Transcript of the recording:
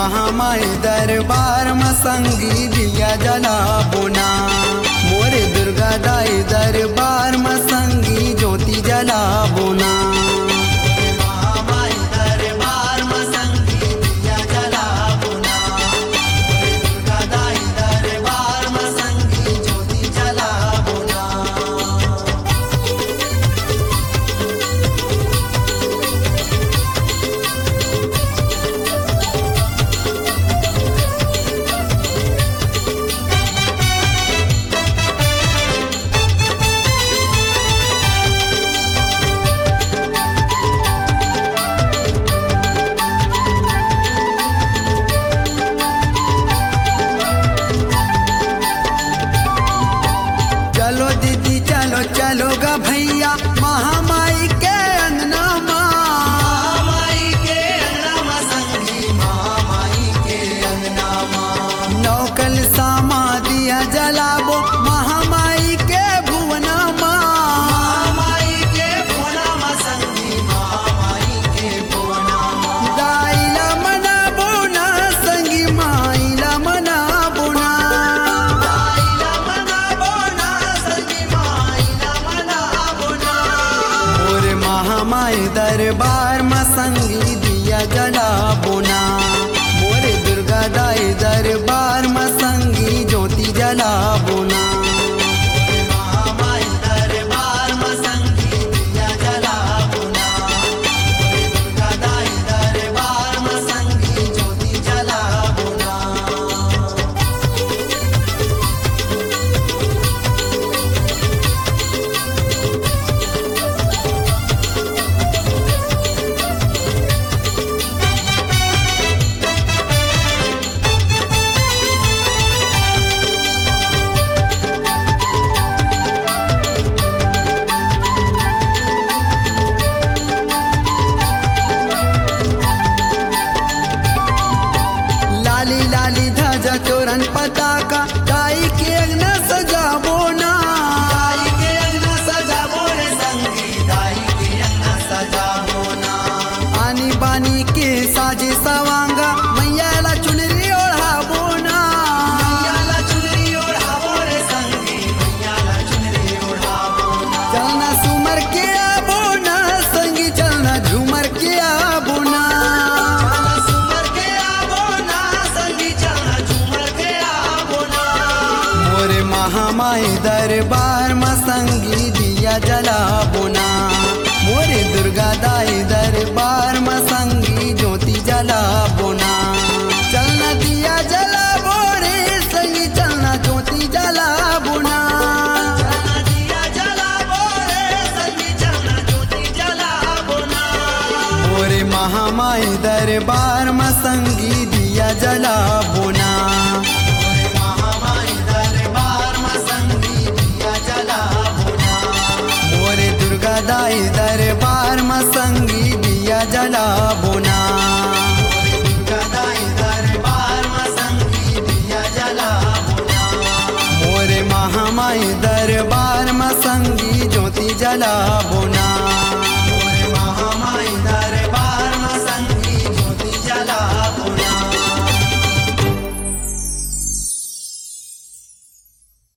महामाई दरबार में संगी दिया जला बोना। मोरे दुर्गा दाई दरबार में संगी ज्योति जला बोना। चलो दीदी चलो चलो गा भैया महामाई के अंगना महामाई के अंगना संगी महामाई के अंगना नौकल सामा दिया जलाबो महामाई के भुवना महामाई के भुवना संगी महामाई के भुवना दाइला मना बोना संगी माइला मना बोना महामाई दरबार में संगी दिया जला बोना। मोरे दुर्गा दाई दरबार में संगी ज्योति जला बोना। महामाई दरबार में संगी दिया जला बोना। मोरे दुर्गा दाई दरबार में संगी ज्योति जला बोना। लाली लाली ध्वजा तोरण पताका गाई के अंगना सजा बोना। गाई के अंगना सजा बोले संगी गाई के अंगना सजा बोना। आनी बानी के साजे सवांगा मैया ला चुनरी ओढ़ा बोना। मैया ला चुनरी ओढ़ा बोले संगी मैया ला चुनरी ओढ़ा बोना। चलना सुमर के आ बोना संगी चलना झूमर के आ बोना। मोरे महामाई दरबार में संगी दिया जला बोना। मोरे दुर्गा दाई दरबार में संगी ज्योति जला बोना। चलना दिया जला बोरे संगी चलना ज्योति जला बोना। चलना दिया जला बोरे संगी चलना ज्योति जला बोना। मोरे महामाई दरबार में संगी दिया जला बोना। दाई दरबार में संगी दिया जला बोना। दाई दरबार में संगी दिया जला बोना। मोरे महामाई दरबार में संगी ज्योति जला बोना।